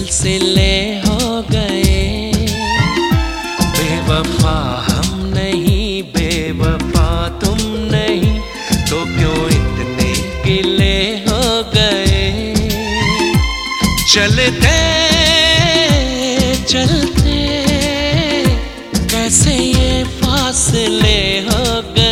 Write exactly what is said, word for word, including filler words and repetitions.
सिलसिले हो गए। बेवफा हम नहीं, बेवफा तुम नहीं, तो क्यों इतने गिले हो गए। चलते चलते कैसे ये फासले हो गए।